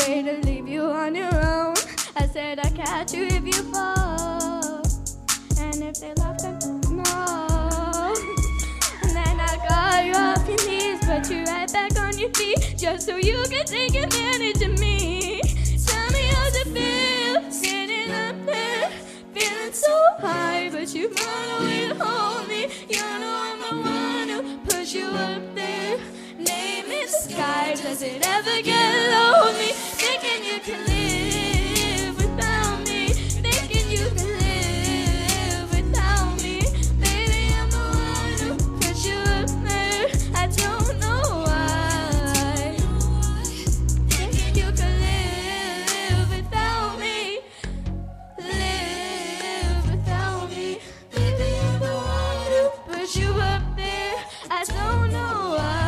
hate to leave you on your own. I said I'd catch you if you fall, and if they laugh, then no. And then I got you off your knees, put you right back on your feet, just so you could take advantage of me. Tell me how's it feel, sitting up there, feeling so high, but you found a way to hold me. You know I'm the one who pushed you up there. Name in the sky, does it ever get lonely? Thinking you can live without me, thinking you can live without me. Baby, I'm the one who pushed you up there. I don't know why. Thinking you can live without me, live without me. Baby, I'm the one who pushed you up there. I don't know why.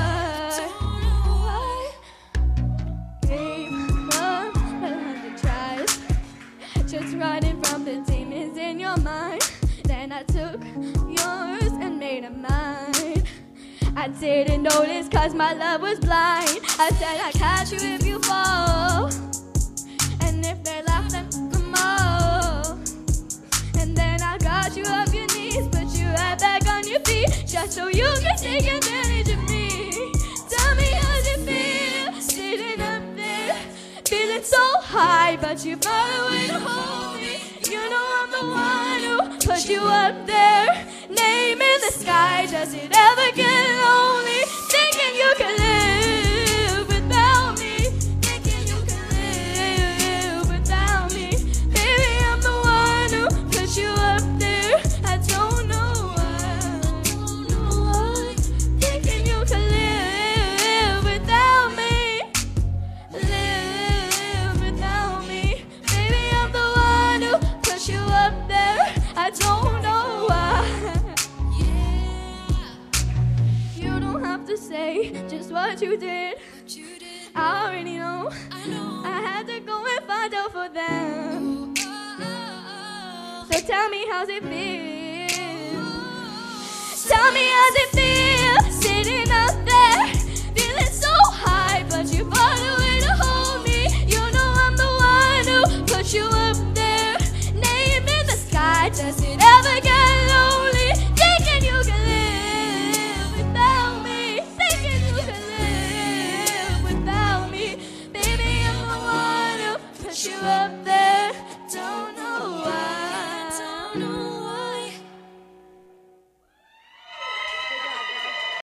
Just running from the demons in your mind. Then I took yours and made them mine. I didn't notice cause my love was blind. I said I'd catch you if you fall, and if they laugh, then come on. And then I got you off your knees, put you right back on your feet, just so you can take advantage of me. Tell me how's it feel, sitting up there, feeling so high, but you found a way to hold me. You know I'm the one who put you up there. Name in the sky, does it ever get lonely? Thinking you can live without me, thinking you can live without me. Baby, I'm the one who put you up there. I don't know why. Thinking you can live without me, live without me. Baby, I'm the one who put you up there. I don't know why. You don't have to say just what you did. I already know. I had to go and find out for them. So tell me how's it feel. Tell me how's it feel, sitting up there, feeling so high, but you found a way to hold me. You know I'm the one who put you up there. Name in the sky, does it ever get lonely? Thinking you can live without me, thinking you can live without me. Baby, I'm the one who put you up there. Don't know why.